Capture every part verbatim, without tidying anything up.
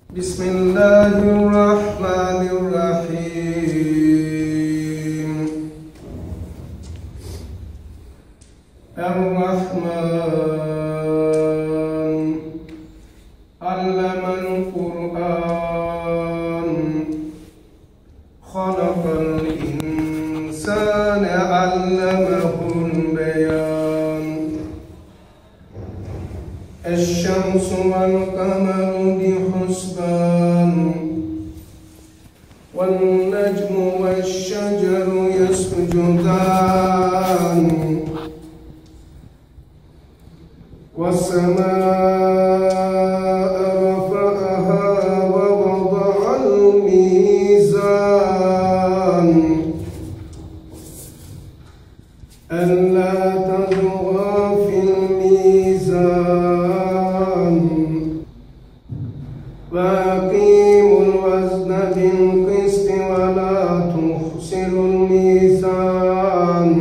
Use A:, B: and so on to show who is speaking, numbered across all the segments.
A: Bismillahirrahmanirrahim. Er-Rahman Allamal Kur'an Halakal insane allamahul beyan. Eş-şemsu vel kameru bihusban وَالنَّجْمُ وَالشَّجَرُ يَسْجُدَانِ وَالسَّمَاءَ رَفَعَهَا وَوَضَعَ الْمِيزَانَ أَلَّا تَطْغَوْا فِي الْمِيزَانِ وَأَقِيمُوا الْوَزْنَ بِالْقِسْطِ وَلَا تُخْسِرُوا الْمِيزَانَ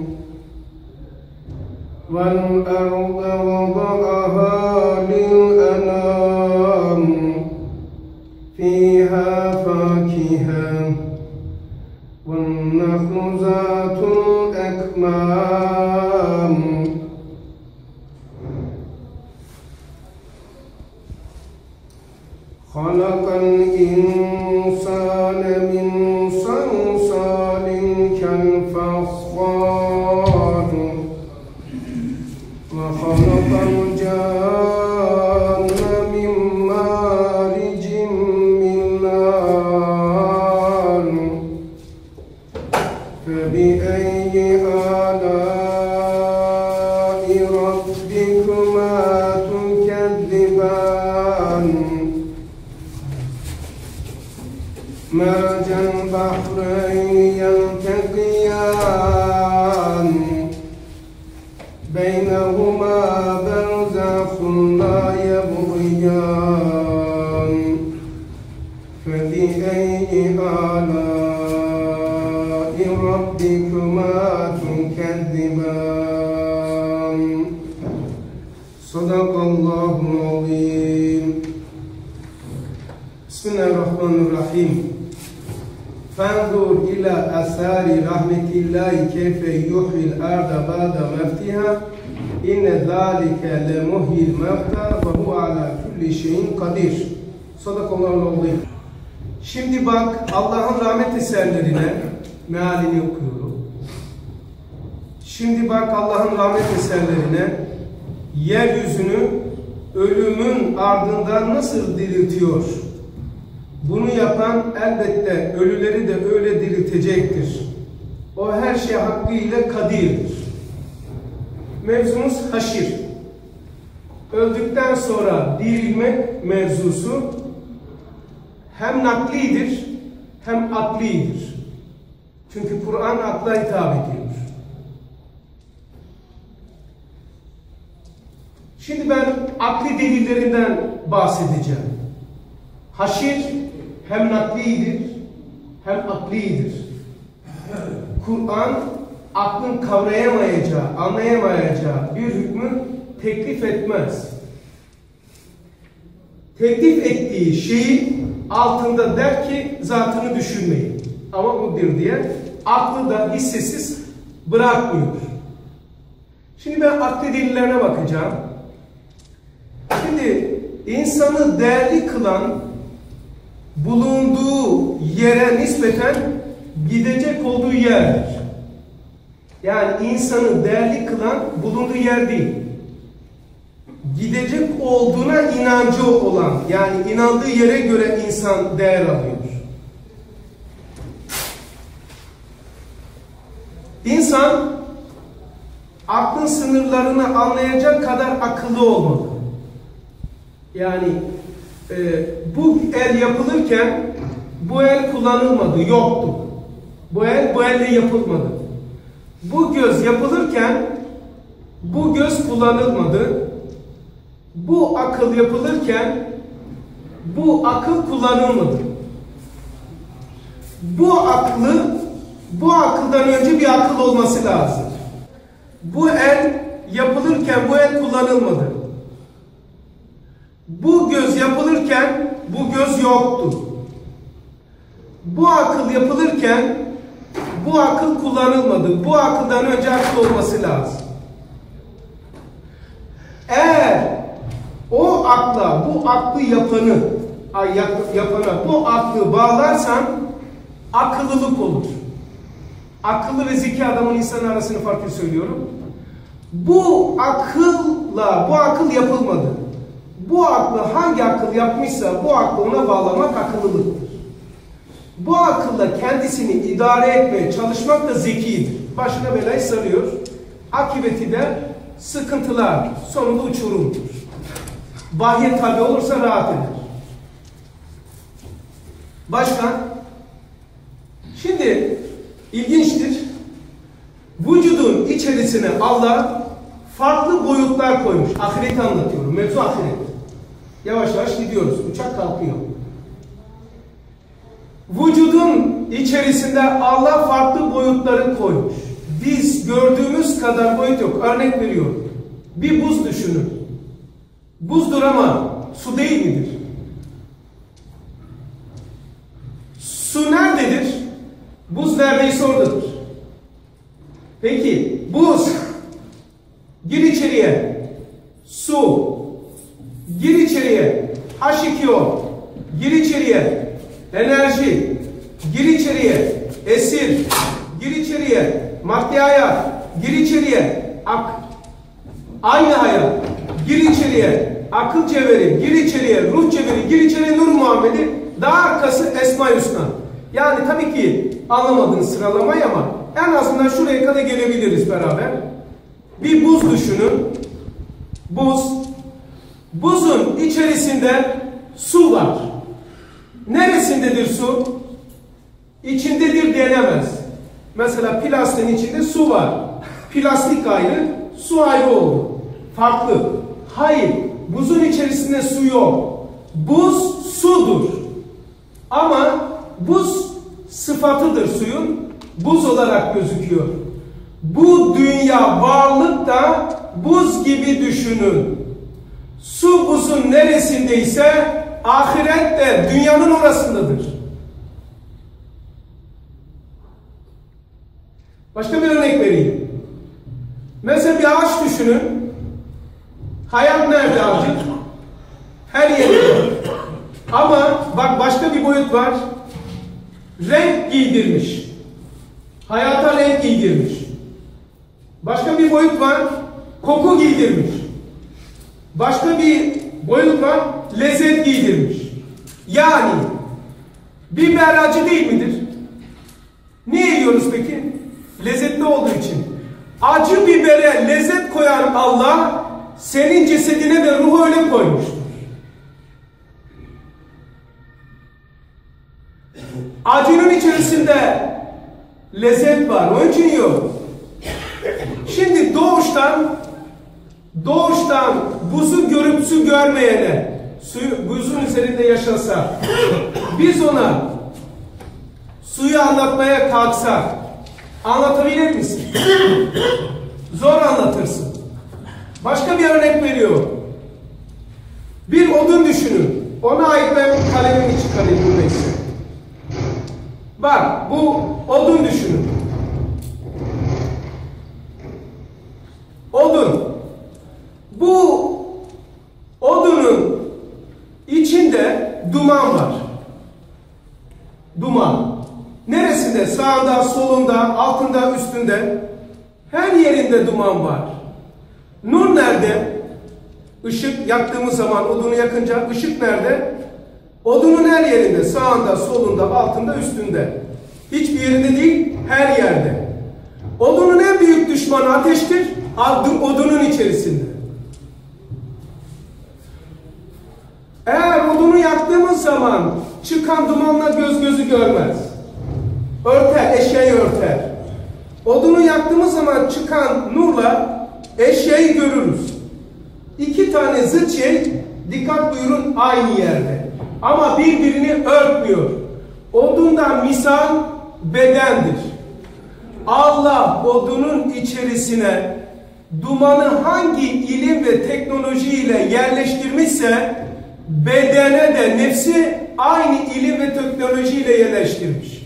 A: وَالْأَرْضَ وَضَعَهَا لِلْأَنَامِ فِيهَا فَاكِهَةٌ وَالنَّخْلُ ذَاتُ الْأَكْمَامِ خَلَقَ الْإِنسَانَ مِنْ صَلْصَالٍ كَالْفَخَّارِ وَخَلَقَ الْجَانَّ مِنْ مَارِجٍ مِنْ نَارٍ فَبِأَيِّ آلَاءِ رَبِّكُمَا تُكَذِّبَانِ مَرَجَ الْبَحْرَيْنِ يَلْتَقِيَانِ بَيْنَهُمَا بَرْزَخٌ لَا يَبْغِيَانِ فَبِأَيِّ آلَاءِ رَبِّكُمَا تُكَذِّبَانِ صَدَقَ اللّٰهُ الْعَظِيمُ. Bismillahirrahmanirrahim. فَانْظُرْ إِلَى أَثَارِ رَحْمَةِ اللّٰهِ كَيْفَ يُحْيِي الْأَرْضَ بَعْدَ مَوْتِهَا إِنَّ ذَٰلِكَ لَمُحْيِي الْمَوْتَى وَهُوَ عَلَى كُلِّ شَيْءٍ قَدِيرٌ. Sadakallahu aleyh. Şimdi bak, Allah'ın rahmet eserlerine mealini okuyorum. Şimdi bak Allah'ın rahmet eserlerine, yeryüzünü ölümün ardından nasıl diriltiyor? Bunu yapan elbette ölüleri de öyle diriltecektir. O her şey hakkıyla kadirdir. Mevzumuz haşir. Öldükten sonra dirilmek mevzusu hem naklidir hem aklidir. Çünkü Kur'an akla hitap ediyor. Şimdi ben akli delillerinden bahsedeceğim. Haşir hem naklidir hem aklidir. Kur'an aklın kavrayamayacağı, anlayamayacağı bir hükmü teklif etmez. Teklif ettiği şeyi altında der ki zatını düşünmeyin. Ama budur diye aklı da hissesiz bırakmıyor. Şimdi ben akli delillerine bakacağım. Şimdi insanı değerli kılan bulunduğu yere nispeten gidecek olduğu yerdir. Yani insanı değerli kılan bulunduğu yer değil. Gidecek olduğuna inancı olan, yani inandığı yere göre insan değer alıyor. İnsan aklın sınırlarını anlayacak kadar akıllı olmalı. Yani e, bu el yapılırken bu el kullanılmadı, yoktu. Bu el bu elle yapılmadı. Bu göz yapılırken bu göz kullanılmadı. Bu akıl yapılırken bu akıl kullanılmadı. Bu aklı, bu akıldan önce bir akıl olması lazım. Bu el yapılırken bu el kullanılmadı. Bu göz yapılırken bu göz yoktu. Bu akıl yapılırken bu akıl kullanılmadı. Bu akıldan önce akıl olması lazım. Eğer o akla, bu aklı yapanı, yapana bu aklı bağlarsan akıllılık olur. Akıllı ve zeki adamın insanın arasını farklı söylüyorum. Bu akılla, bu akıl yapılmadı. Bu aklı hangi akıl yapmışsa bu aklı ona bağlamak akıllılıktır. Bu akılla kendisini idare etmeye çalışmak da zekidir. Başına belayı sarıyor. Akıbeti de sıkıntılar, sonunda uçurumdur. Vahye tabi olursa rahat eder. Başka? Şimdi ilginçtir. Vücudun içerisine Allah farklı boyutlar koymuş. Ahireti anlatıyorum. Mevzu ahiret. Yavaş yavaş gidiyoruz. Uçak kalkıyor. Vücudun içerisinde Allah farklı boyutları koymuş. Biz gördüğümüz kadar boyut yok. Örnek veriyorum. Bir buz düşünün. Buzdur ama su değil midir? Su nerededir? Buz neredeyse oradadır. Peki buz gir içeriye. Su gir içeriye. H iki O gir içeriye. Enerji gir içeriye. Esir gir içeriye. Maddi hayat gir içeriye. Ak aynı hayat gir içeriye. Akıl cevheri gir içeriye. Ruh cevheri gir içeriye. Nur Muhammed'i daha arkası Esma-i Hüsna. Yani tabii ki anlamadınız sıralamayı ama en azından şuraya kadar gelebiliriz beraber. Bir buz düşünün. Buz. Buzun içerisinde su var. Neresindedir su? İçindedir denemez. Mesela plastiğin içinde su var. Plastik ayrı, su ayrı oldu. Farklı. Hayır. Buzun içerisinde su yok. Buz sudur. Ama buz sıfatıdır suyun. Buz olarak gözüküyor. Bu dünya varlık da buz gibi düşünün. Su buzun neresindeyse ahiret de dünyanın orasındadır. Başka bir örnek vereyim. Mesela bir ağaç düşünün. Hayat nerede ağacın? Her yerde. Ama bak başka bir boyut var. Renk giydirmiş. Hayata renk giydirmiş. Başka bir boyut var. Koku giydirmiş. Başka bir boyut var. Lezzet giydirmiş. Yani biber acı değil midir? Niye yiyoruz peki? Lezzetli olduğu için. Acı bibere lezzet koyan Allah senin cesedine de ruhu öyle koymuştur. Acının içerisinde lezzet var. Onun için yiyor. Şimdi doğuştan doğuştan buzu görüp su görmeyene suyu, buzun üzerinde yaşasa biz ona suyu anlatmaya kalksak anlatabilir misin? Zor anlatırsın. Başka bir örnek veriyor. Bir odun düşünün. Ona ait ben kalemimi çıkarayım bu neyse. Bak bu odun düşünün. Odun. Bu odunun içinde duman var. Duman. Neresinde? Sağında, solunda, altında, üstünde. Her yerinde duman var. Nur nerede? Işık yaktığımız zaman odunu yakınca ışık nerede? Odunun her yerinde. Sağında, solunda, altında, üstünde. Hiçbir yerinde değil, her yerde. Odunun en büyük düşmanı ateştir. Odunun içerisinde. Eğer odunu yaktığımız zaman çıkan dumanla göz gözü görmez. Örter, eşyayı örter. Odunu yaktığımız zaman çıkan nurla eşyayı görürüz. İki tane zıt şey, dikkat buyurun, aynı yerde. Ama birbirini örtmüyor. Odundan misal bedendir. Allah odunun içerisine dumanı hangi ilim ve teknolojiyle yerleştirmişse bedene de nefsi aynı ilim ve teknolojiyle yerleştirmiş.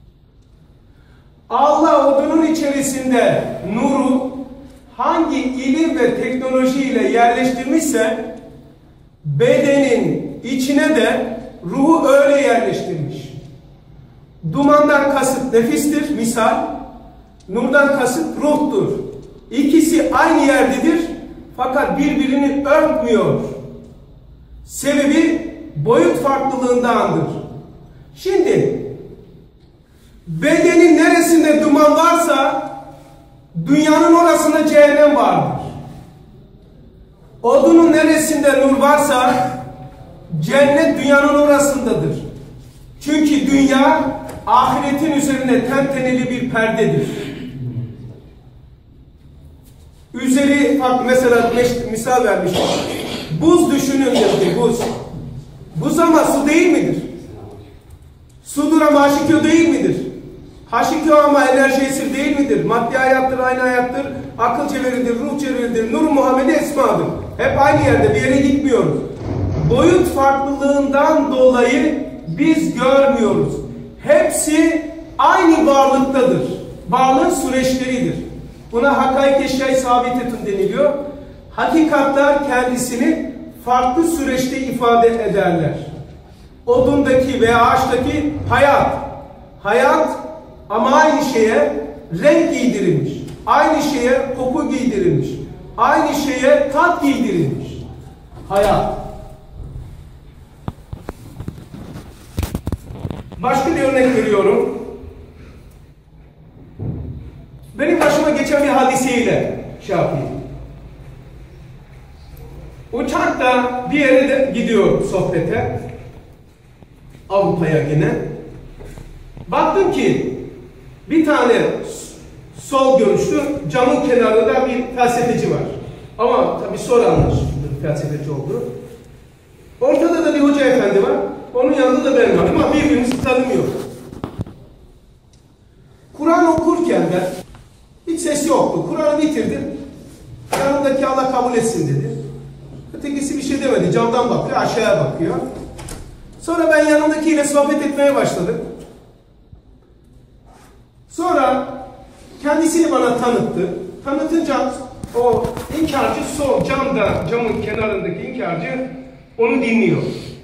A: Allah odunun içerisinde nuru hangi ilim ve teknolojiyle yerleştirmişse bedenin içine de ruhu öyle yerleştirmiş. Dumandan kasıt nefistir misal, nurdan kasıt ruhtur. İkisi aynı yerdedir fakat birbirini örtmüyor. Sebebi boyut farklılığındandır. Şimdi bedenin neresinde duman varsa dünyanın orasında cehennem vardır. Odunun neresinde nur varsa cennet dünyanın orasındadır. Çünkü dünya ahiretin üzerine tenteneli bir perdedir. Üzeri farklı, mesela misal vermiştim. Buz düşünün dedi, buz. Buz ama su değil midir? Sudur ama H iki O değil midir? H iki O ama enerji esir değil midir? Maddi hayattır, aynı hayattır. Akıl cevheridir, ruh cevheridir. Nur Muhammed'e esmadır. Hep aynı yerde, bir yere gitmiyoruz. Boyut farklılığından dolayı biz görmüyoruz. Hepsi aynı varlıktadır. Varlığın süreçleridir. Buna hakaik eşyayı sabitetun deniliyor. Hakikatler kendisini farklı süreçte ifade ederler. Odundaki veya ağaçtaki hayat. Hayat ama aynı şeye renk giydirilmiş. Aynı şeye koku giydirilmiş. Aynı şeye tat giydirilmiş. Hayat. Başka bir örnek veriyorum. Benim başıma geçen bir hadiseyle şey yapayım. Uçakta bir yere de gidiyor sohbete. Avrupa'ya gene. Baktım ki bir tane sol görüşlü camın kenarında bir felsefeci var. Ama tabii sonra anlaşıldı felsefeci oldu. Ortada da bir hoca efendi var. Onun yanında da ben varım ama birbirimizi tanımıyoruz. Kur'an okurken ben hiç ses yoktu. Kur'an'ı bitirdim. Yanındaki Allah kabul etsin dedi. Ötekisi bir şey demedi. Camdan bakıyor, aşağıya bakıyor. Sonra ben yanındakiyle sohbet etmeye başladım. Sonra kendisini bana tanıttı. Tanıtınca o inkarcı sol camda, camın kenarındaki inkarcı onu dinliyor.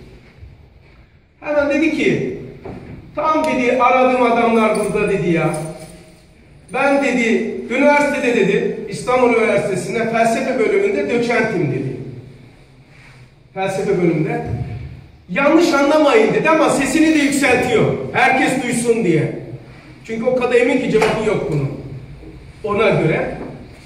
A: Hemen dedi ki, tam dedi aradığım adamlar burada dedi ya. Ben dedi üniversitede dedi İstanbul Üniversitesi'nde felsefe bölümünde doçentim dedi. Felsefe bölümünde. Yanlış anlamayın dedi ama sesini de yükseltiyor. Herkes duysun diye. Çünkü o kadar emin ki cevabı yok bunun. Ona göre.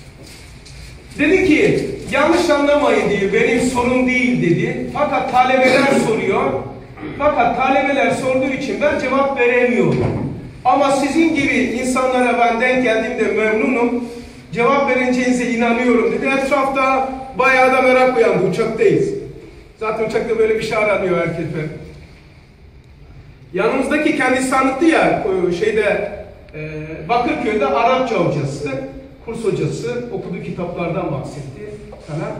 A: Dedi ki yanlış anlamayın diyor, benim sorun değil dedi. Fakat talebeler soruyor. Fakat talebeler sorduğu için ben cevap veremiyorum. Ama sizin gibi insanlara ben denk geldiğimde memnunum. Cevap vereceğinize inanıyorum dedi. Etrafta bayağı da merak uyandı. Uçaktayız. Zaten uçakta böyle bir şey aranıyor herkese. Yanımızdaki kendisi anlattı ya şeyde e, Bakırköy'de Arapça hocası, kurs hocası okuduğu kitaplardan bahsetti sana.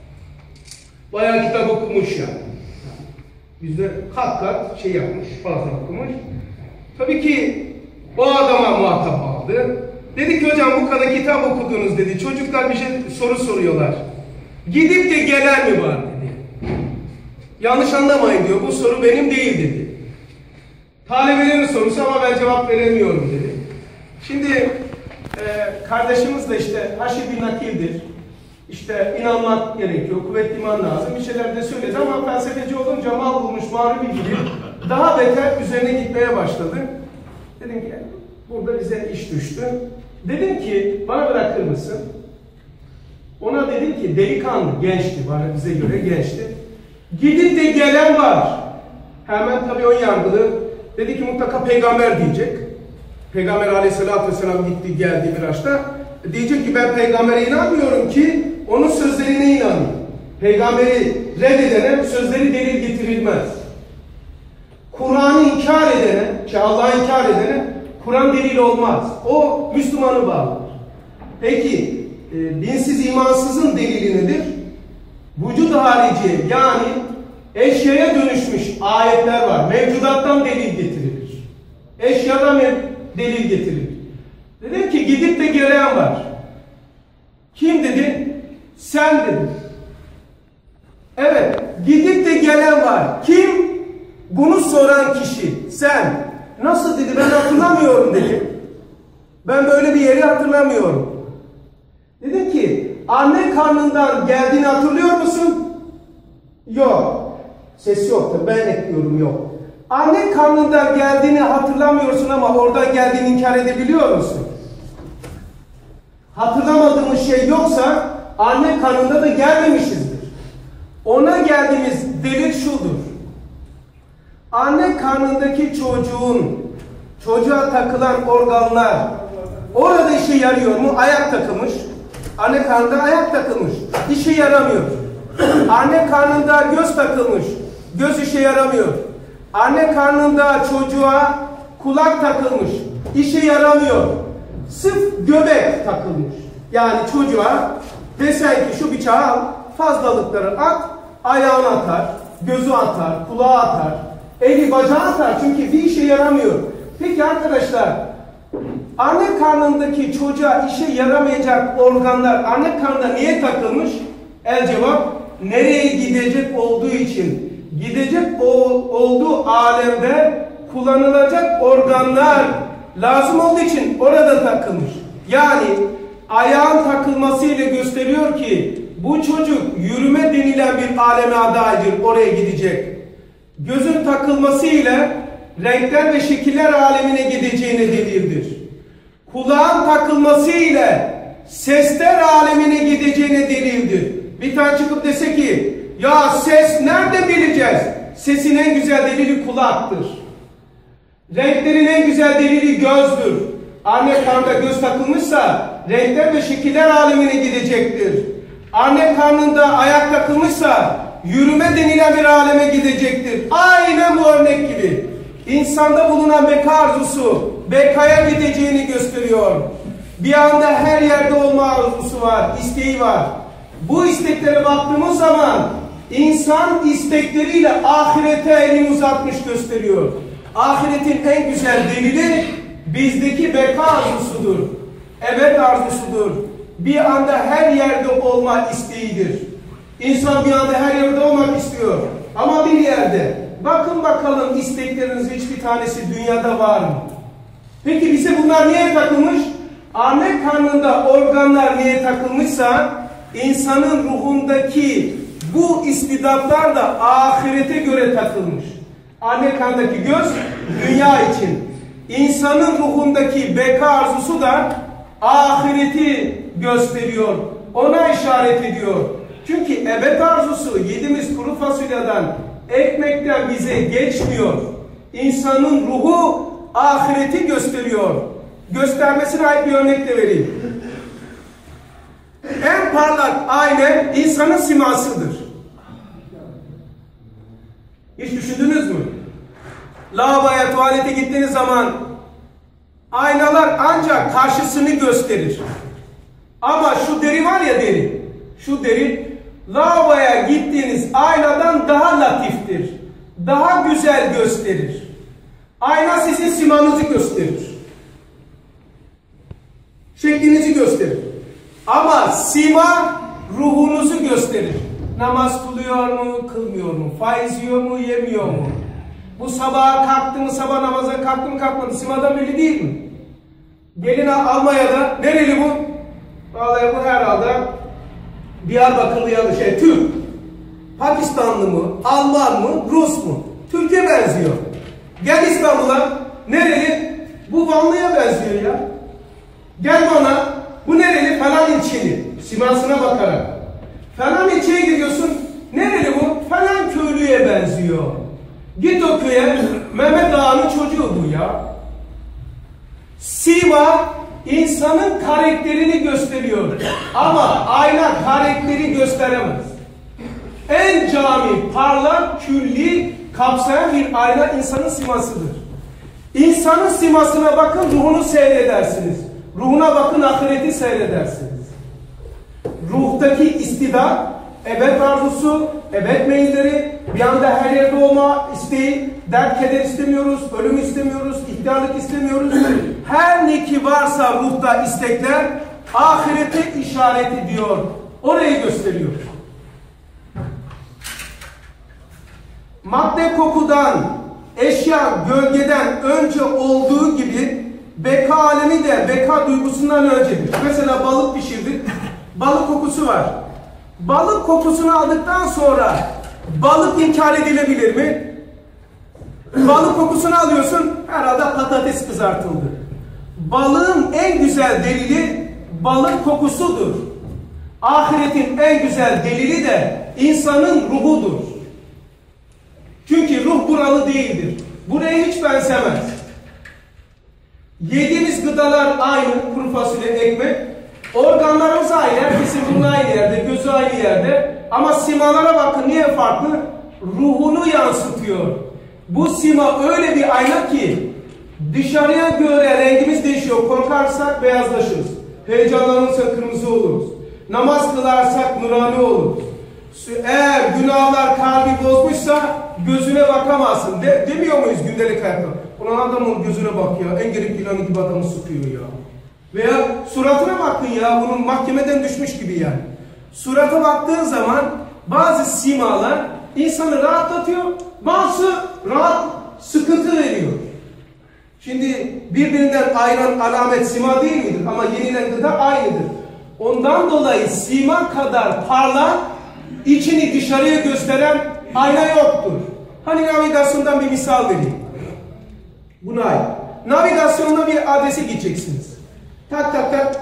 A: Bayağı kitap okumuş yani. Bizde kat kat şey yapmış, fazla okumuş. Tabii ki o adama muhatap aldı. Dedi ki hocam bu kadar kitap okudunuz dedi. Çocuklar bir şey soru soruyorlar. Gidip de gelen mi var dedi. Yanlış anlamayın diyor. Bu soru benim değil dedi. Talebelerin sorusu ama ben cevap veremiyorum dedi. Şimdi e, kardeşimiz de işte haşi bir nakildir. İşte inanmak gerekiyor, kuvvetli iman lazım. Bir şeyler de söyledi ama felsefeci olunca mal bulmuş mağlubi gibi daha beter üzerine gitmeye başladı. Dedim ki burada bize iş düştü. Dedim ki bana bırakır mısın? Ona dedim ki delikanlı, gençti, bana bize göre gençti. Gidip de gelen var. Hemen tabii o yargılı. Dedi ki mutlaka peygamber diyecek. Peygamber aleyhissalatü vesselam gitti geldi Miraç'ta. Diyecek ki ben peygambere inanmıyorum ki onun sözlerine inanıyorum. Peygamberi reddedene sözleri delil getirilmez. Kur'an'ı inkar edene, ki Allah'ı inkar edene Kur'an delil olmaz. O Müslümanı bağlar. Peki e, dinsiz imansızın delili nedir? Vücud harici yani eşyaya dönüşmüş ayetler var. Mevcudattan delil getirilir. Eşyadan delil getirilir. Dedim ki gidip de gelen var. Kim dedi? Sen dedi. Evet, gidip de gelen var. Kim? Bunu soran kişi. Sen. Nasıl dedi? Ben hatırlamıyorum dedi. Ben böyle bir yeri hatırlamıyorum. Dedim ki anne karnından geldiğini hatırlıyor musun? Yok. Ses yoktur. Ben ekliyorum yok. Anne karnından geldiğini hatırlamıyorsun ama oradan geldiğini inkar edebiliyor musun? Hatırlamadığımız şey yoksa anne karnında da gelmemişizdir. Ona geldiğimiz delil şudur. Anne karnındaki çocuğun çocuğa takılan organlar orada işe yarıyor mu? Ayak takılmış. Anne karnında ayak takılmış. İşe yaramıyor. Anne karnında göz takılmış. Göz işe yaramıyor. Anne karnında çocuğa kulak takılmış. İşe yaramıyor. Sırf göbek takılmış. Yani çocuğa desen ki şu bıçağı al, fazlalıkları at, ayağını atar, gözü atar, kulağı atar, eli bacağı atar. Çünkü bir işe yaramıyor. Peki arkadaşlar, anne karnındaki çocuğa işe yaramayacak organlar anne karnına niye takılmış? El cevap, nereye gidecek olduğu için. Gidecek olduğu alemde kullanılacak organlar lazım olduğu için orada takılmış. Yani ayağın takılmasıyla gösteriyor ki bu çocuk yürüme denilen bir aleme adaydır, oraya gidecek. Gözün takılmasıyla renkler ve şekiller alemine gideceğine delildir. Kulağın takılmasıyla sesler alemine gideceğine delildir. Bir tane çıkıp dese ki ya ses nerede bileceğiz? Sesin en güzel delili kulaktır. Renklerin en güzel delili gözdür. Anne karnında göz takılmışsa renkler ve şekiller alemine gidecektir. Anne karnında ayak takılmışsa yürüme denilen bir aleme gidecektir. Aynen bu örnek gibi. İnsanda bulunan beka arzusu bekaya gideceğini gösteriyor. Bir anda her yerde olma arzusu var, isteği var. Bu isteklere baktığımız zaman insan istekleriyle ahirete elini uzatmış gösteriyor. Ahiretin en güzel delili bizdeki beka arzusudur. Ebed arzusudur. Bir anda her yerde olma isteğidir. İnsan bir anda her yerde olmak istiyor. Ama bir yerde. Bakın bakalım isteklerinizin hiçbir tanesi dünyada var mı? Peki bize bunlar niye takılmış? Anne karnında organlar niye takılmışsa insanın ruhundaki bu istidatlar da ahirete göre takılmış. Anne karnındaki göz dünya için. İnsanın ruhundaki beka arzusu da ahireti gösteriyor. Ona işaret ediyor. Çünkü ebed arzusu yediğimiz kuru fasulyeden, ekmekten bize geçmiyor. İnsanın ruhu ahireti gösteriyor. Göstermesine ait bir örnek de vereyim. En parlak ayna insanın simasıdır. Hiç düşündünüz mü? Lavaboya, tuvalete gittiğiniz zaman aynalar ancak karşısını gösterir. Ama şu deri var ya deri, şu deri lavaboya gittiğiniz aynadan daha latiftir. Daha güzel gösterir. Ayna sizin simanızı gösterir. Şeklinizi gösterir. Ama sima ruhunuzu gösterir. Namaz kılıyor mu, kılmıyor mu? Faiz yiyor mu, yemiyor mu? Bu sabaha kalktı mı, sabah namaza kalktı mı, kalkmadı. Simadan belli değil mi? Gelin Almanya'da, nereli bu? Vallahi bu herhalde Diyarbakırlı ya da şey, Türk. Pakistanlı mı, Alman mı, Rus mu? Türkiye benziyor. Gel İstanbul'a, nereli? Bu Vanlı'ya benziyor ya. Gel bana, bu nereli? Falan ilçeli. Simasına bakarak. Falan ilçeye gidiyorsun, nereli bu? Falan köylüye benziyor. Git o köye, Mehmet Ağa'nın çocuğu bu ya. Sima, insanın karakterini gösteriyor. Ama ayna karakteri gösteremez. En cami, parlak, külli, kapsayan bir ayna insanın simasıdır. İnsanın simasına bakın, ruhunu seyredersiniz. Ruhuna bakın, ahireti seyredersiniz. Ruhtaki istidat, ebed arzusu, ebed meyilleri, bir anda her yerde olma isteği, dert keder istemiyoruz, ölüm istemiyoruz, ihtiyarlık istemiyoruz. Her ne ki varsa ruhta istekler, ahirete işaret ediyor. Orayı gösteriyor. Madde kokudan, eşya gölgeden önce olduğu gibi beka alemi de beka duygusundan öncedir. Mesela balık pişirdik, balık kokusu var. Balık kokusunu aldıktan sonra balık inkar edilebilir mi? Balık kokusunu alıyorsun, herhalde patates kızartıldı. Balığın en güzel delili balık kokusudur. Ahiretin en güzel delili de insanın ruhudur. Çünkü ruh buralı değildir. Buraya hiç benzemez. Yediğimiz gıdalar aynı, kuru fasulye, ekmek. Organlarımız aynı, herkesin burnu aynı yerde, gözü aynı yerde. Ama simalara bakın, niye farklı? Ruhunu yansıtıyor. Bu sima öyle bir ayna ki dışarıya göre rengimiz değişiyor. Korkarsak beyazlaşırız. Heyecanlanırsak kırmızı oluruz. Namaz kılarsak nurani oluruz. Eğer günahlar kalbi bozmuşsa gözüne bakamazsın. De, demiyor muyuz gündelik hayatta? Ulan adamın gözüne bak ya. En gerek planı gibi adamı sıkıyor ya. Veya suratına bakın ya. Bunun mahkemeden düşmüş gibi yani. Surata baktığın zaman bazı simalar insanı rahatlatıyor. Bazı rahat sıkıntı veriyor. Şimdi birbirinden ayrılan alamet sima değil midir? Ama yenilen gıda aynıdır. Ondan dolayı sima kadar parlak, içini dışarıya gösteren ayna yoktur. Hani navigasyondan bir misal vereyim. Buna ait. Navigasyonda bir adrese gideceksiniz. Tak tak tak.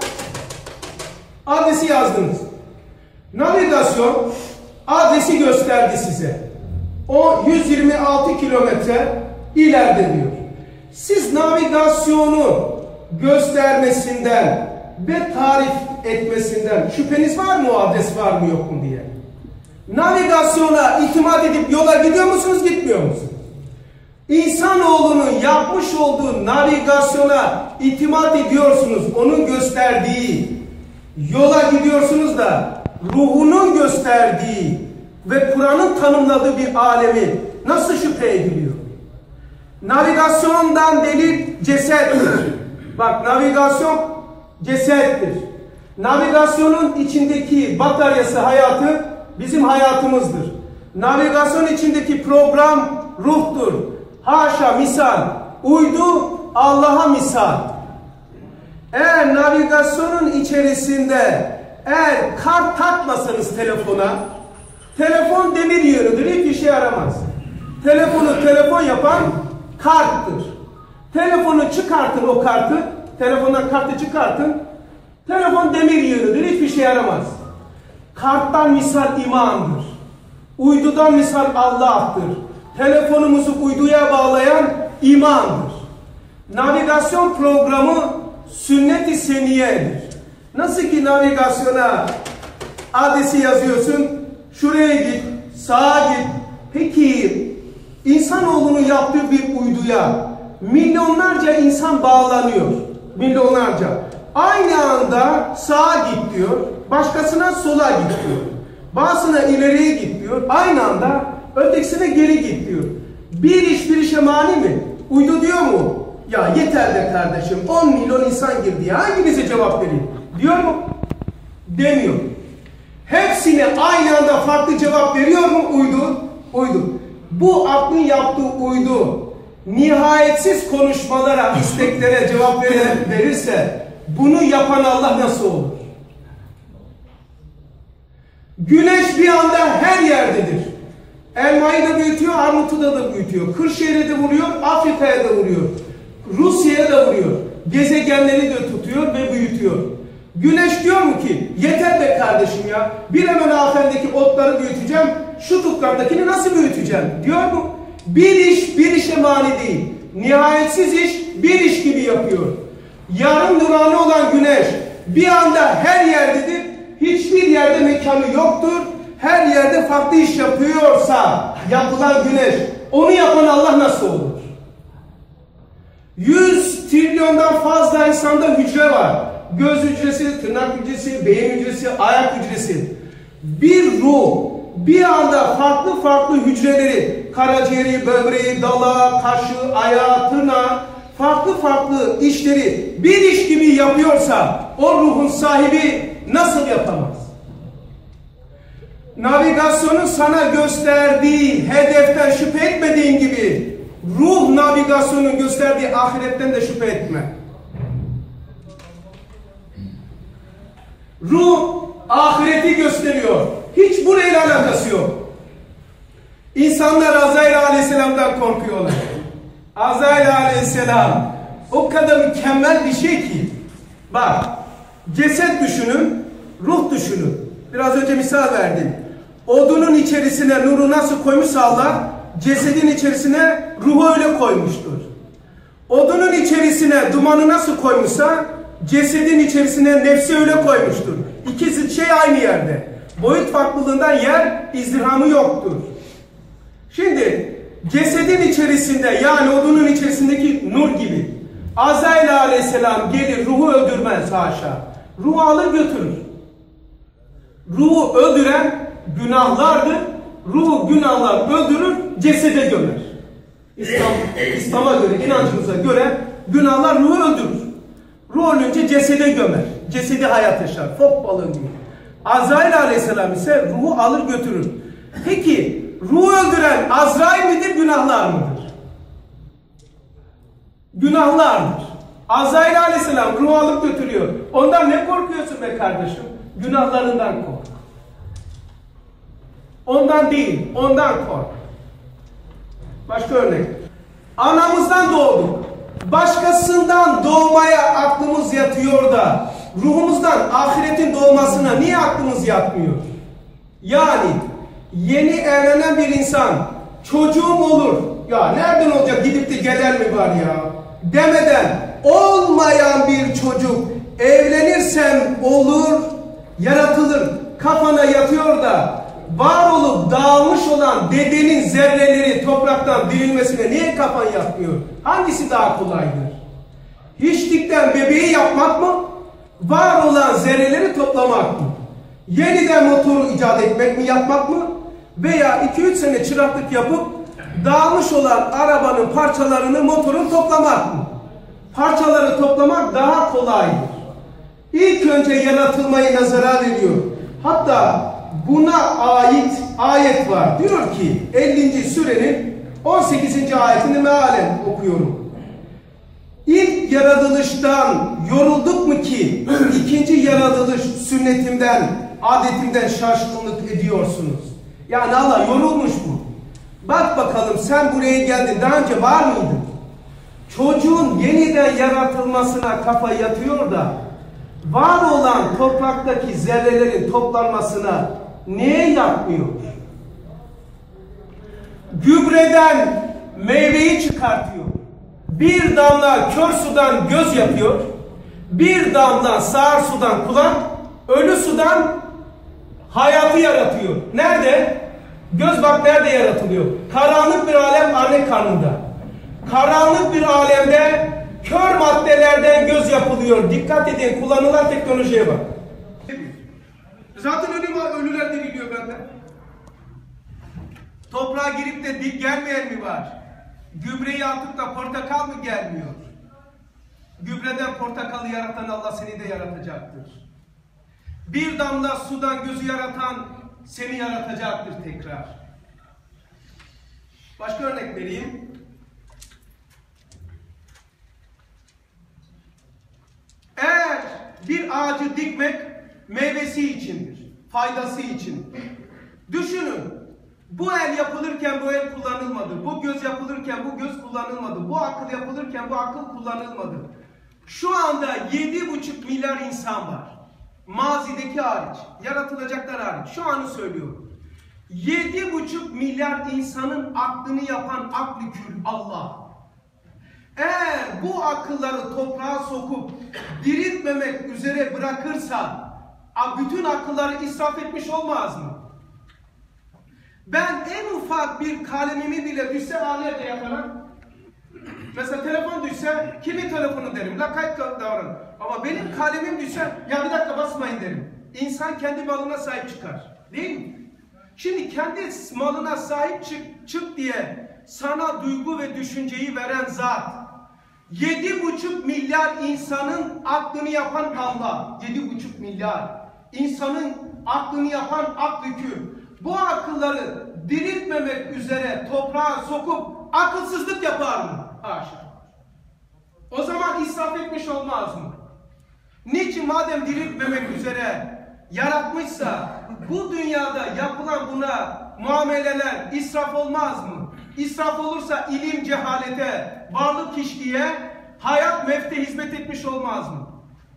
A: Adresi yazdınız. Navigasyon adresi gösterdi size. O yüz yirmi altı kilometre ileride diyor. Siz navigasyonu göstermesinden ve tarif etmesinden şüpheniz var mı, o adres var mı yok mu diye? Navigasyona itimat edip yola gidiyor musunuz, gitmiyor musunuz? İnsanoğlunun yapmış olduğu navigasyona itimat ediyorsunuz. Onun gösterdiği yola gidiyorsunuz da ruhunun gösterdiği ve Kur'an'ın tanımladığı bir alemi nasıl şüphe ediliyor? Navigasyondan delil cesettir. Bak, navigasyon cesettir. Navigasyonun içindeki bataryası hayatı bizim hayatımızdır. Navigasyon içindeki program ruhtur. Haşa misal. Uydu Allah'a misal. Eğer navigasyonun içerisinde eğer kart takmasanız telefona, telefon demir yığınıdır, hiç işe yaramaz. Telefonu telefon yapan karttır. Telefonu çıkartın, o kartı, telefondan kartı çıkartın, telefon demir yığınıdır, hiçbir şey yaramaz. Karttan misal imandır. Uydudan misal Allah'tır. Telefonumuzu uyduya bağlayan imandır. Navigasyon programı sünnet-i seniyedir. Nasıl ki navigasyona adresi yazıyorsun, şuraya git, sağa git. Peki insanoğlunun yaptığı bir uyduya milyonlarca insan bağlanıyor. Milyonlarca. Aynı anda sağa git diyor, başkasına sola git diyor. Bazısına ileriye git diyor, aynı anda ötekisine geri git diyor. Bir iş bir işe mani mi? Uydu diyor mu? Ya yeter de kardeşim, on milyon insan girdi ya, hanginize cevap vereyim? Diyor mu? Demiyor. Hepsine aynı anda farklı cevap veriyor mu? Uydu. Uydu. Bu aklın yaptığı uydu nihayetsiz konuşmalara, isteklere cevap verirse bunu yapan Allah nasıl olur? Güneş bir anda her yerdedir. Elmayı da büyütüyor, armutu da, da büyütüyor. Kırşehir'e de vuruyor, Afrika'ya da vuruyor. Rusya'ya da vuruyor. Gezegenleri de tutuyor ve büyütüyor. Güneş diyor mu ki, yeter be kardeşim ya, bir hemen afendeki otları büyüteceğim, şu tutkardakini nasıl büyüteceğim diyor mu? Bir iş bir işe mani değil. Nihayetsiz iş bir iş gibi yapıyor. Yarım nurani olan güneş bir anda her yerdedir. Hiçbir yerde mekanı yoktur. Her yerde farklı iş yapıyorsa yapılan güneş, onu yapan Allah nasıl olur? Yüz trilyondan fazla insanda hücre var. Göz hücresi, tırnak hücresi, beyin hücresi, ayak hücresi. bir ruh bir anda farklı farklı hücreleri, karaciğeri, böbreği, dala, kaşı, ayağı, tırnağı, farklı farklı işleri bir iş gibi yapıyorsa o ruhun sahibi nasıl yapamaz? Navigasyonun sana gösterdiği hedeften şüphe etmediğin gibi ruh navigasyonun gösterdiği ahiretten de şüphe etme. Ruh ahireti gösteriyor. Hiç burayla alakası yok. İnsanlar Azrail Aleyhisselam'dan korkuyorlar. Azrail Aleyhisselam o kadar mükemmel bir şey ki. Bak, ceset düşünün, ruh düşünün. Biraz önce misal verdim. Odunun içerisine nuru nasıl koymuşsa Allah, cesedin içerisine ruhu öyle koymuştur. Odunun içerisine dumanı nasıl koymuşsa, cesedin içerisine nefsi öyle koymuştur. İkisi şey aynı yerde. Boyut farklılığından yer izdihamı yoktur. Şimdi cesedin içerisinde, yani odunun içerisindeki nur gibi Azrail Aleyhisselam gelir, ruhu öldürmez haşa. Ruhu alır götürür. Ruhu öldüren günahlardır. Ruhu günahlar öldürür, cesede gömer. İslam, İslam'a göre, inancımıza göre günahlar ruhu öldürür. Ruh ölünce cesede gömer. Cesedi hayat yaşar. Fok balığı gibi. Azrail Aleyhisselam ise ruhu alır götürür. Peki ruhu öldüren Azrail midir, günahlar mıdır? Günahlardır. Azrail Aleyhisselam ruhu alıp götürüyor. Ondan ne korkuyorsun be kardeşim? Günahlarından kork. Ondan değil, ondan kork. Başka örnek. Anamızdan doğduk. Başkasından doğmaya aklımız yatıyor da ruhumuzdan ahiretin doğmasına niye aklımız yatmıyor? Yani yeni evlenen bir insan çocuğum olur. Ya nereden olacak, gidip de gelen mi var ya? Demeden olmayan bir çocuk evlenirsem olur, yaratılır. Kafana yatıyor da var olup dağılmış olan dedenin zerreleri topraktan dirilmesine niye kafan yatmıyor? Hangisi daha kolaydır? Hiçlikten bebeği yapmak mı? Var olan zerreleri toplamak mı? Yeniden motoru icat etmek mi, yapmak mı? Veya iki üç sene çıraklık yapıp dağılmış olan arabanın parçalarını, motorun toplamak mı? Parçaları toplamak daha kolaydır. İlk önce yaratılmayı nazara veriyor. Hatta buna ait ayet var. Diyor ki ellinci sürenin on sekizinci ayetini mealen okuyorum. İlk yaratılıştan yorulduk mu ki ikinci yaratılış sünnetimden, adetimden şaşkınlık ediyorsunuz? Yani Allah yorulmuş mu? Bak bakalım, sen buraya geldin, daha önce var mıydın? Çocuğun yeniden yaratılmasına kafa yatıyor da var olan topraktaki zerrelerin toplanmasına niye yapmıyor? Gübreden meyveyi çıkartıyor. Bir damla kör sudan göz yapıyor. Bir damla sağır sudan kulak, ölü sudan hayatı yaratıyor. Nerede? Göz bak nerede yaratılıyor? Karanlık bir alem anne karnında. Karanlık bir alemde kör maddelerden göz yapılıyor. Dikkat edin, kullanılan teknolojiye bak. Zaten ölü var, ölüler de biliyor benden. Toprağa girip de dik gelmeyen mi var? Gübreyi atıp da portakal mı gelmiyor? Gübreden portakalı yaratan Allah seni de yaratacaktır. Bir damla sudan gözü yaratan seni yaratacaktır tekrar. Başka örnek vereyim. Eğer bir ağacı dikmek meyvesi içindir, faydası için. Düşünün, bu el yapılırken bu el kullanılmadı, bu göz yapılırken bu göz kullanılmadı, bu akıl yapılırken bu akıl kullanılmadı. Şu anda yedi buçuk milyar insan var. Mazideki hariç, yaratılacaklar hariç. Şu anı söylüyorum. Yedi buçuk milyar insanın aklını yapan aklı kül Allah. Eğer bu akılları toprağa sokup diriltmemek üzere bırakırsa bütün akılları israf etmiş olmaz mı? Ben en ufak bir kalemimi bile düşse nerede yaparım? Mesela telefon düşse kimin telefonu derim? La kayıt davranın. Ama benim kalemim düşse ya bir dakika basmayın derim. İnsan kendi malına sahip çıkar. Değil mi? Şimdi kendi malına sahip çık, çık diye sana duygu ve düşünceyi veren zat, yedi buçuk milyar insanın aklını yapan Allah, yedi buçuk milyar insanın aklını yapan akl yükü, bu akılları diriltmemek üzere toprağa sokup akılsızlık yapar mı? Haşa. O zaman israf etmiş olmaz mı? Niçin madem diriltmemek üzere yaratmışsa bu dünyada yapılan buna muameleler israf olmaz mı? İsraf olursa ilim cehalete, varlık hiçliğe, hayat mefte hizmet etmiş olmaz mı?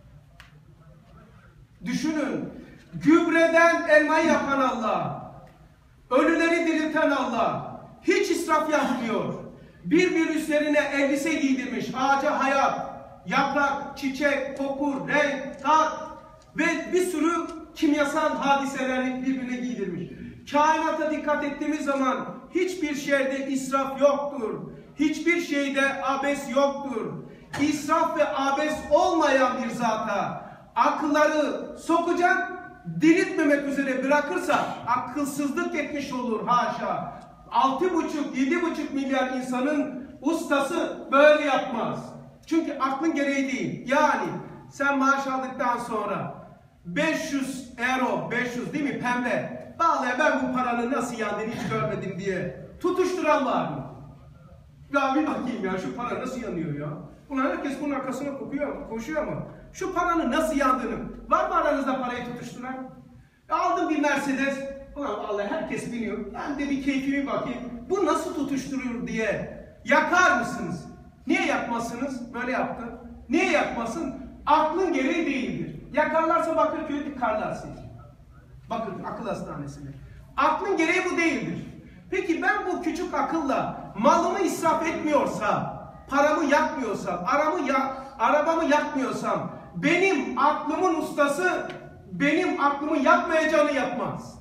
A: Düşünün, gübreden elmayı yapan Allah, ölüleri dirilten Allah, hiç israf yapmıyor. Bir bir üstlerine elbise giydirmiş, ağaca hayat, yaprak, çiçek, koku, renk, tat ve bir sürü kimyasal hadiselerini birbirine giydirmiş. Kainata dikkat ettiğimiz zaman hiçbir şeyde israf yoktur. Hiçbir şeyde abes yoktur. İsraf ve abes olmayan bir zata akılları sokacak, diriltmemek üzere bırakırsa akılsızlık etmiş olur haşa. Altı buçuk, yedi buçuk milyar insanın ustası böyle yapmaz. Çünkü aklın gereği değil. Yani sen maaş aldıktan sonra beş yüz euro, beş yüz değil mi pembe? Vallahi ben bu paranın nasıl yandığını hiç görmedim diye tutuşturan var mı? Ya bir bakayım ya şu para nasıl yanıyor ya? Ulan herkes bunun arkasına kokuyor, koşuyor ama şu paranın nasıl yandığını var mı aranızda parayı tutuşturan? Aldım bir Mercedes. Ulan vallahi herkes biniyor. Ben de bir keyfime bakayım. Bu nasıl tutuşturuyor diye yakar mısınız? Niye yakmazsınız? Böyle yaptı. Niye yakmasın? Aklın gereği değildir. Yakarlarsa Bakırköy'ü tıkarlar sizi. Bakın akıl hastanesinde. Aklın gereği bu değildir. Peki ben bu küçük akılla malımı israf etmiyorsam, paramı yakmıyorsam, aramı ya, arabamı yakmıyorsam, benim aklımın ustası benim aklımı yakmayacağını yapmaz.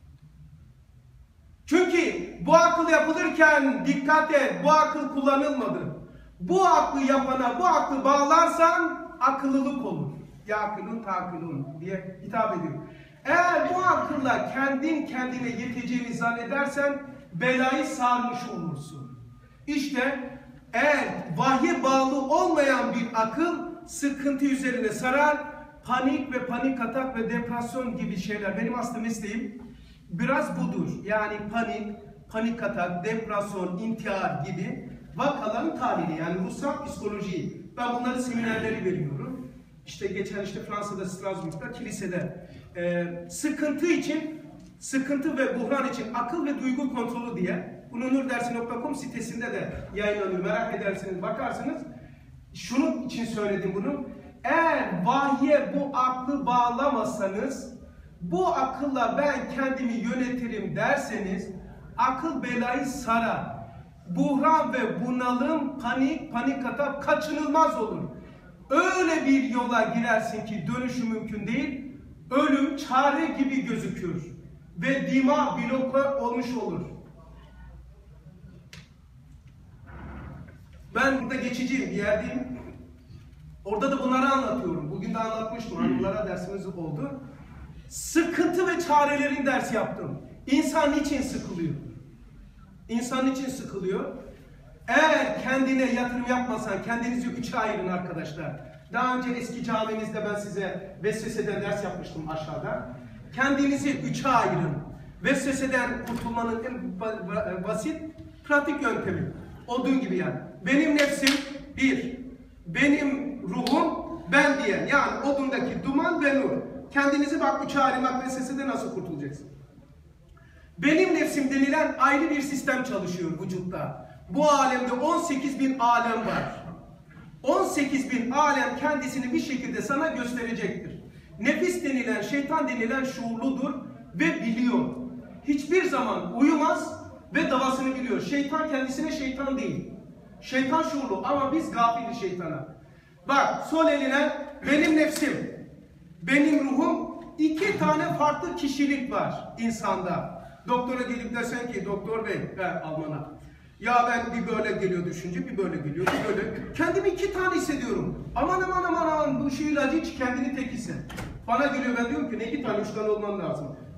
A: Çünkü bu akıl yapılırken dikkat et, bu akıl kullanılmadı. Bu aklı yapana, bu aklı bağlarsan akıllılık olur. Ya akılın takılın diye hitap ediyor. Eğer bu akılla kendin kendine yeteceğini zannedersen belayı sarmış olursun. İşte eğer vahye bağlı olmayan bir akıl sıkıntı üzerine sarar, panik ve panik atak ve depresyon gibi şeyler. Benim aslında mesleğim biraz budur. Yani panik, panik atak, depresyon, intihar gibi vakaların tahlili, yani ruhsal psikoloji. Ben bunları seminerleri veriyorum. İşte geçen işte Fransa'da, Strasbourg'da, kilisede e, sıkıntı için, sıkıntı ve buhran için akıl ve duygu kontrolü diye ununurdersi nokta com sitesinde de yayınlanıyor. Merak ederseniz bakarsınız. Şunun için söyledim bunu. Eğer vahye bu aklı bağlamasanız, bu akılla ben kendimi yönetirim derseniz, akıl belayı sarar. Buhran ve bunalım, panik, panik atak kaçınılmaz olur. Öyle bir yola girersin ki dönüşü mümkün değil, ölüm çare gibi gözükür ve dima bloke olmuş olur. Ben burada geçiciyim, bir yerdeyim. Orada da bunları anlatıyorum. Bugün de anlatmıştım, hanımlara dersimiz oldu. Sıkıntı ve çarelerin dersi yaptım. İnsan niçin sıkılıyor? İnsan niçin sıkılıyor? Eğer kendine yatırım yapmasan, kendinizi üçe ayırın arkadaşlar. Daha önce eski camimizde ben size vesveseden ders yapmıştım aşağıda. Kendinizi üçe ayırın. Vesveseden kurtulmanın en basit, pratik yöntemi. Odun gibi yani. Benim nefsim bir, benim ruhum ben diye. Yani odundaki duman ve nur. Kendinizi bak üçe ayırmak vesveseden nasıl kurtulacaksın? Benim nefsim denilen ayrı bir sistem çalışıyor vücutta. Bu alemde on sekiz bin alem var. on sekiz bin alem kendisini bir şekilde sana gösterecektir. Nefis denilen, şeytan denilen şuurludur ve biliyor. Hiçbir zaman uyumaz ve davasını biliyor. Şeytan kendisine şeytan değil. Şeytan şuurlu ama biz gafiliz şeytana. Bak sol eline benim nefsim, benim ruhum, iki tane farklı kişilik var insanda. Doktora gelip desen ki doktor bey, ben Alman'a. Ya ben bir böyle geliyor düşünce, bir böyle geliyor, bir böyle. Kendimi iki tane hissediyorum. Aman aman aman aman bu şu ilacı hiç kendini tek hisset. Bana geliyor, ben diyorum ki ne iki tane, üç tane olman lazım.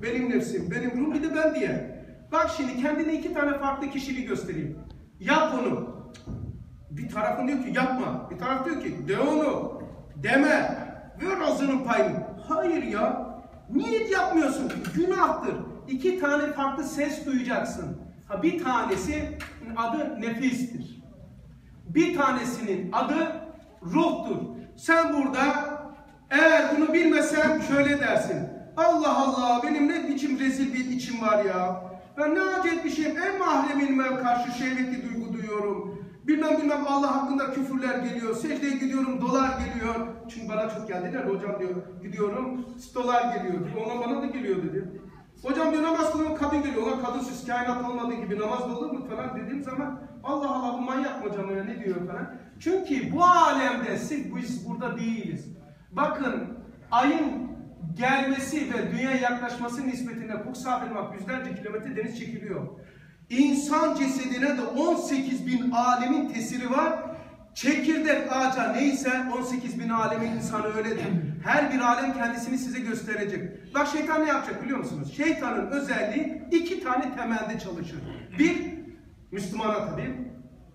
A: benim nefsim, benim ruhum, bir de ben diye. Bak şimdi kendine iki tane farklı kişiliği göstereyim. Yap onu. Bir tarafın diyor ki yapma. Bir taraf diyor ki de onu. Deme. Ver ağzının payını. Hayır ya. Niye yapmıyorsun? Günahtır. İki tane farklı ses duyacaksın. Ha, bir tanesi adı nefistir. Bir tanesinin adı ruhtur. Sen burada eğer bunu bilmesen şöyle dersin. Allah Allah, benim ne biçim rezil bir içim var ya. Ben ne acayip bir şeyim. En mahreminime karşı şehvetli duygu duyuyorum. Bilmem bilmem Allah hakkında küfürler geliyor. Secdeye gidiyorum, dolar geliyor. Çünkü bana çok geldiler. Hocam diyor, gidiyorum, dolar geliyor. Ona bana da geliyor dedi. Hocam diyor namaz kılıyor, kadın geliyor. Ona kadınsız, kainat olmadığı gibi namaz olur mu falan dediğim zaman Allah Allah bu manyak mı hocam ya, ne diyor falan. Çünkü bu alemde biz burada değiliz. Bakın ayın gelmesi ve dünyaya yaklaşması nispetinde Kuksabel bak yüzlerce kilometre deniz çekiliyor. İnsan cesedine de on sekiz bin alemin tesiri var. Çekirdek ağaca neyse on sekiz bin alemin insanı öyledir. Her bir alem kendisini size gösterecek. Bak şeytan ne yapacak biliyor musunuz? Şeytanın özelliği iki tane temelde çalışır. Bir, Müslümana tabii.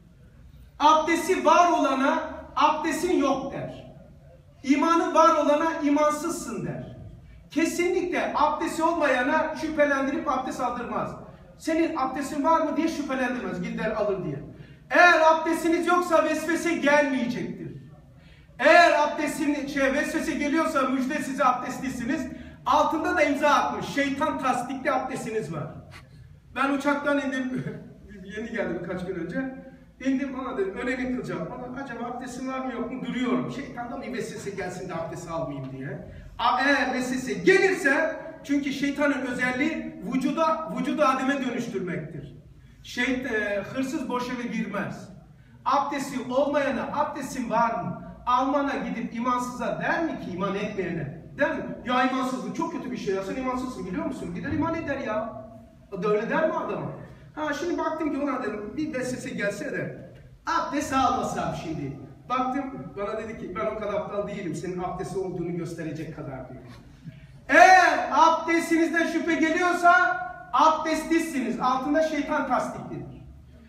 A: Abdesti var olana abdestin yok der. İmanı var olana imansızsın der. Kesinlikle abdesti olmayana şüphelendirip abdest aldırmaz. Senin abdestin var mı diye şüphelendirmez. Gider alır diye. Eğer abdestiniz yoksa vesvese gelmeyecektir. Eğer abdestin şey, vesvese geliyorsa müjde size abdestlisiniz. Altında da imza atmış. Şeytan tasdikli abdestiniz var. Ben uçaktan indim. Yeni geldim birkaç gün önce. İndim ona dedim öleni kılacağım. Bana acaba abdestin var mı yok mu? Duruyorum. Şeytandan bir vesvese gelsin de abdest almayayım diye. Eğer vesvese gelirse çünkü şeytanın özelliği vücuda, vücudu Adem'e dönüştürmektir. Şeyt, e, hırsız boş eve girmez. Abdesti olmayana abdestin var mı? Almana gidip imansıza der mi ki iman etmeyene? Der mi? Ya imansızlık çok kötü bir şey ya sen imansızsın biliyor musun? Gider iman eder ya. O da öyle der mi adama? Ha şimdi baktım ki ona dedim bir vesvese gelse de abdest almasam şimdi. Baktım bana dedi ki ben o kadar aptal değilim senin abdesti olduğunu gösterecek kadar diyor. Eğer abdestinizden şüphe geliyorsa abdestlisiniz. Altında şeytan tasdiklidir.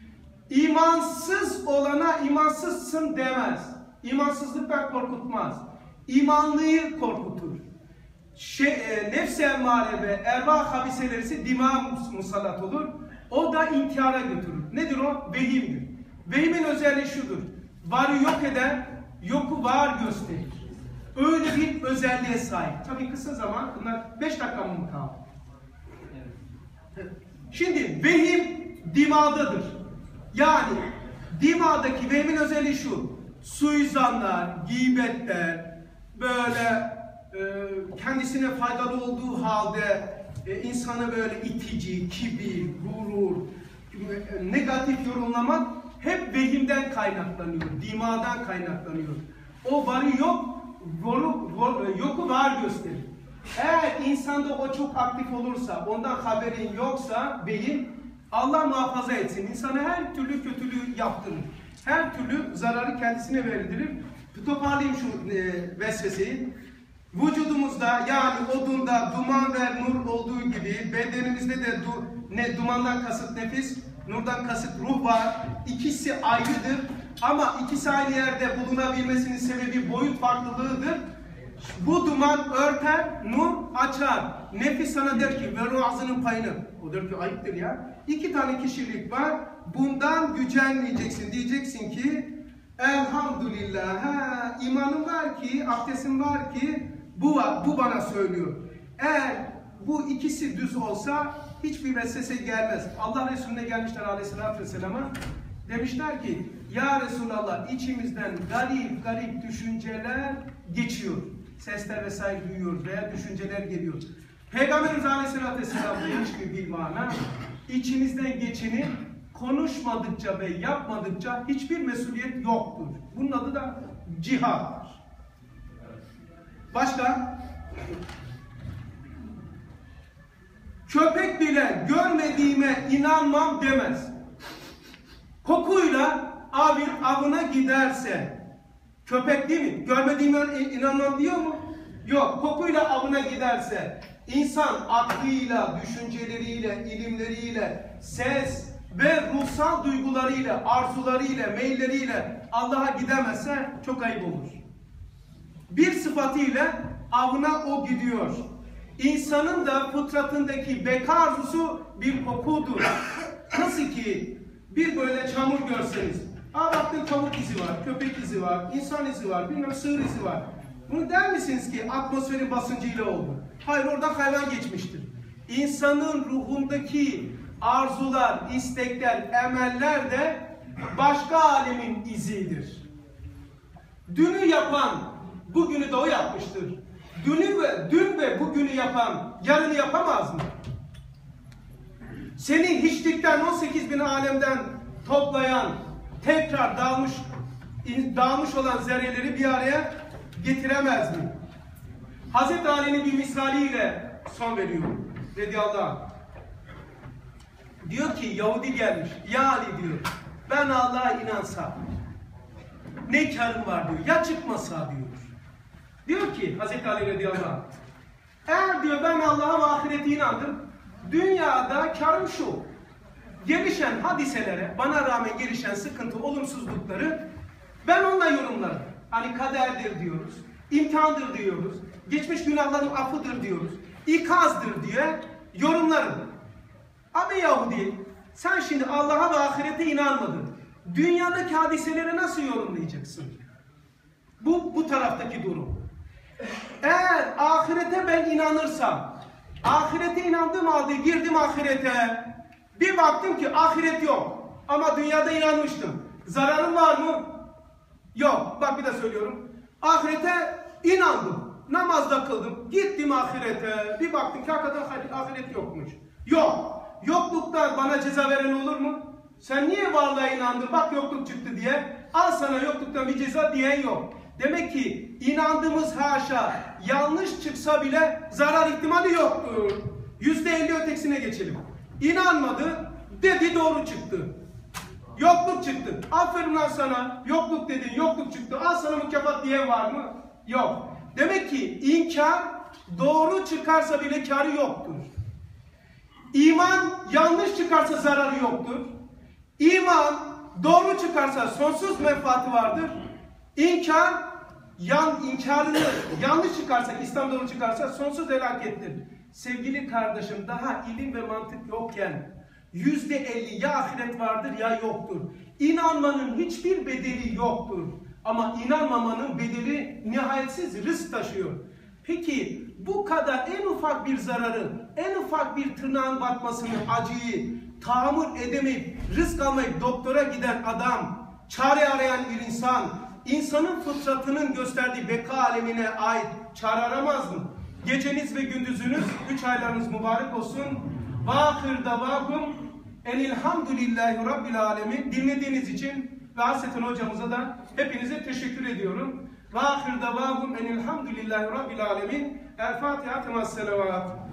A: İmansız olana imansızsın demez. İmansızlıktan korkutmaz. İmanlıyı korkutur. Şey, e, nefs-i emmare ve ervah habiselerisi dima musallat olur. O da intihara götürür. Nedir o? Vehimdir. Vehimin özelliği şudur. Varı yok eden, yoku var gösterir. Öyle bir özelliğe sahip. Tabii kısa zaman, bunlar beş dakika mı kaldı? Evet. Şimdi vehim dimadadır. Yani dimadaki vehimin özelliği şu. Suizanlar, gıybetler, böyle e, kendisine faydalı olduğu halde e, insanı böyle itici, kibir, gurur, e, negatif yorumlamak hep vehimden kaynaklanıyor, dimadan kaynaklanıyor. O varı yok, Voru, vor, yoku var gösterir. Eğer insanda o çok aktif olursa, ondan haberin yoksa beyin, Allah muhafaza etsin. İnsana her türlü kötülüğü yaptırır. Her türlü zararı kendisine verdirir. Toparlayayım şu e, vesveseyi. Vücudumuzda yani odunda duman ve nur olduğu gibi bedenimizde de du, ne dumandan kasıt nefis, nurdan kasıt ruh var. İkisi ayrıdır. Ama ikisi aynı yerde bulunabilmesinin sebebi boyut farklılığıdır. Bu duman örter, nur açar. Nefis sana der ki ver o ağzının payını. O der ki ayıptır ya. İki tane kişilik var. Bundan gücenmeyeceksin. Diyeceksin ki elhamdülillah. Ha, imanım var ki, abdestim var ki bu var, bu bana söylüyor. Eğer bu ikisi düz olsa hiçbir vesvese gelmez. Allah Resulüne gelmişler aleyhissalatü vesselam'a. Demişler ki ya Resulallah içimizden garip garip düşünceler geçiyor. Sesler vesaire duyuyoruz veya düşünceler geliyor. Peygamberimiz Aleyhisselatü Vesselam demiş ki bir mana içinizden geçeni konuşmadıkça ve yapmadıkça hiçbir mesuliyet yoktur. Bunun adı da cihattır. Başka? Köpek bile görmediğime inanmam demez. Kokuyla avın avına giderse köpek değil mi? Görmediğime inanmam diyor mu? Yok, kokuyla avına giderse, insan aklıyla, düşünceleriyle, ilimleriyle, ses ve ruhsal duygularıyla, arzularıyla, meilleriyle Allah'a gidemezse çok ayıp olur. Bir sıfatıyla avına o gidiyor. İnsanın da fıtratındaki beka arzusu bir kokudur. Nasıl ki bir böyle çamur görseniz, aa baktın tavuk izi var, köpek izi var, insan izi var, bilmem sığır izi var. Bunu der misiniz ki atmosferin basıncıyla oldu? Hayır, oradan hayvan geçmiştir. İnsanın ruhundaki arzular, istekler, emeller de başka alemin izidir. Dünü yapan bugünü de o yapmıştır. Dünü ve dün ve bugünü yapan yarını yapamaz mı? Seni hiçlikten on sekiz bin alemden toplayan, tekrar dağılmış, dağılmış olan zerreleri bir araya getiremez mi? Hazreti Ali'nin bir misaliyle son veriyorum. Radiyallahu anh. Diyor ki Yahudi gelmiş. Ya Ali diyor, ben Allah'a inansam ne karım var diyor. Ya çıkmasa diyor. Diyor ki Hazreti Ali radıyallahu anh, eğer diyor ben Allah'a ve ahirete inandım, dünyada karım şu: gelişen hadiselere, bana rağmen gelişen sıkıntı, olumsuzlukları ben onunla yorumlarım. Hani kaderdir diyoruz, imtihandır diyoruz, geçmiş günahların affıdır diyoruz, ikazdır diye yorumlarım. Abi Yahudi, sen şimdi Allah'a ve ahirete inanmadın. Dünyadaki hadiseleri nasıl yorumlayacaksın? Bu, bu taraftaki durum. Eğer ahirete ben inanırsam, ahirete inandığım halde girdim ahirete, bir baktım ki ahiret yok. Ama dünyada inanmıştım. Zararım var mı? Yok. Bak bir de söylüyorum. Ahirete inandım. Namazda kıldım. Gittim ahirete. Bir baktım ki hakikaten ahiret yokmuş. Yok. Yokluktan bana ceza veren olur mu? Sen niye varlığa inandın? Bak yokluk çıktı diye. Al sana yokluktan bir ceza diyen yok. Demek ki inandığımız haşa yanlış çıksa bile zarar ihtimali yoktur. Yüzde elli ötekisine geçelim. İnanmadı, dedi, doğru çıktı. Yokluk çıktı. Aferin lan sana. Yokluk dedin, yokluk çıktı. Al sana mükafat diyen var mı? Yok. Demek ki inkar doğru çıkarsa bile karı yoktur. İman yanlış çıkarsa zararı yoktur. İman doğru çıkarsa sonsuz menfaati vardır. İnkar, yan, inkarını yanlış çıkarsak, İslam doğru çıkarsa sonsuz helakettir. Sevgili kardeşim, daha ilim ve mantık yokken yüzde elli ya ahiret vardır ya yoktur. İnanmanın hiçbir bedeli yoktur. Ama inanmamanın bedeli nihayetsiz rızk taşıyor. Peki bu kadar en ufak bir zararı, en ufak bir tırnağın batmasını, acıyı tahammül edemeyip, rızk almayıp doktora giden adam, çare arayan bir insan, insanın fıtratının gösterdiği beka alemine ait çare aramaz mı? Geceniz ve gündüzünüz, üç aylarınız mübarek olsun. Vâhir davâkum enilhamdülillahi rabbil alemin. Dinlediğiniz için ve Hasrettin hocamıza da hepinize teşekkür ediyorum. Vâhir davâkum enilhamdülillahi rabbil alemin. El Fatiha temas selavat.